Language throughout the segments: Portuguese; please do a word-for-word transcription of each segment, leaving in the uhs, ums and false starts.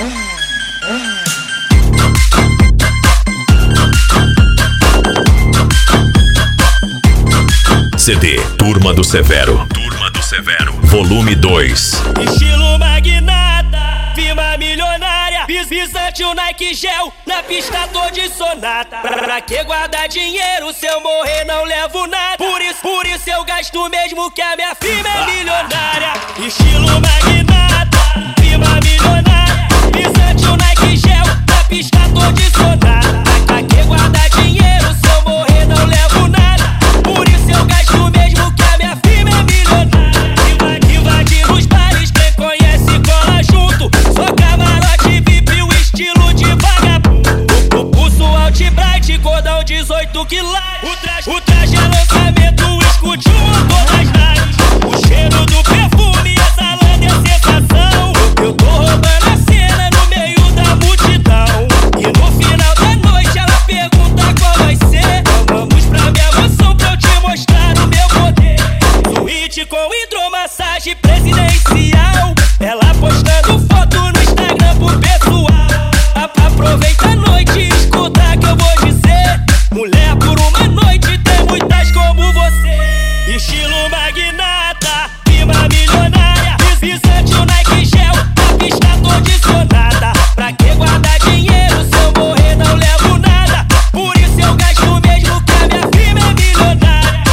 C D Turma do Severo. Turma do Severo. Volume dois. Estilo magnata, firma milionária, visante o Nike Gel, na pista tô de sonata. Pra que guardar dinheiro, se eu morrer não levo nada? Por isso, por isso eu gasto mesmo que a minha firma é milionária. Estilo magnata, firma milionária, visante o Nike Gel, na pista tô de sonata. Pra que guardar dinheiro, se eu morrer não levo nada? Por isso eu gasto mesmo que a minha firma é milionária. Invadir os bares, quem conhece cola junto. Sou camarote V I P, o estilo de vagabundo. O pulso Alt-Bright, cordão dezoito quilates. O traje, o traje é lançamento, escute o motor das naves. O cheiro do perfume exalando é sensação. Eu tô roubando a cena no meio da multidão. E no final da noite ela pergunta qual vai ser. Vamos pra minha mansão pra eu te mostrar o meu poder. Suíte com hidromassagem presidencial. Ela postando foto no Instagram pro pessoal. Aproveita a noite e escuta que eu vou dizer. Mulher por uma noite tem muitas como você. Estilo magnata, firma milionária, visante o Nike Gel, na pista tô de sonata. Pra que guardar dinheiro, se eu morrer não levo nada? Por isso eu gasto mesmo que a minha firma é milionária.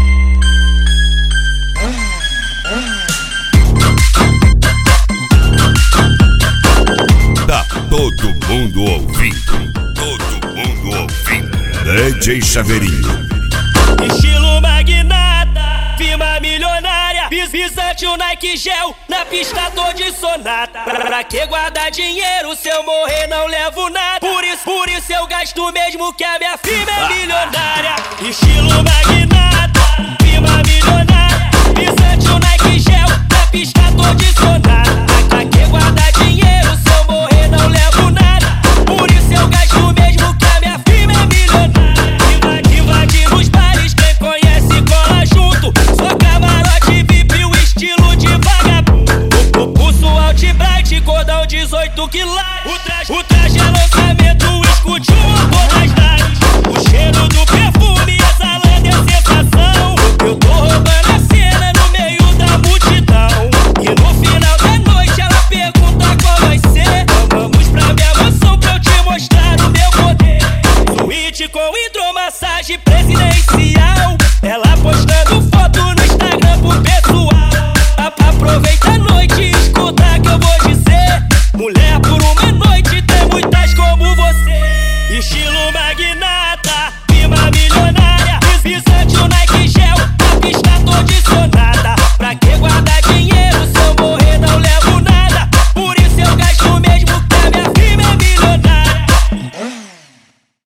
Tá todo mundo ouvindo. Todo mundo ouvindo. D J Chaveirinho. Estilo magnata, firma milionária, visante o Nike Gel, na pista tô de sonata. Pra que guardar dinheiro, se eu morrer não levo nada? Por isso, por isso eu gasto mesmo que a minha firma é milionária. Estilo magnata, firma milionária, visante o Nike Gel, na pista tô de sonata. Pra que guardar dinheiro, se eu morrer não levo nada? Por isso eu gasto mesmo que a minha firma é milionária. Invadir os bares, quem conhece cola junto. Sou camarote V I P, o estilo de vagabundo. O pulso Alt-Bright, cordão dezoito quilates. O traje, o traje é lançamento, escute o motor das naves. O cheiro do perfume exalando é sensação. Eu tô roubando a cena no meio da multidão. E no final da noite ela pergunta qual vai ser. Vamos pra minha mansão pra eu te mostrar o meu poder. Suíte com hidromassagem presidencial. Ela postando foto no Instagram pro pessoal. Aproveita a noite e escuta que eu vou dizer. Mulher por uma noite tem muitas como você. Estilo magnata.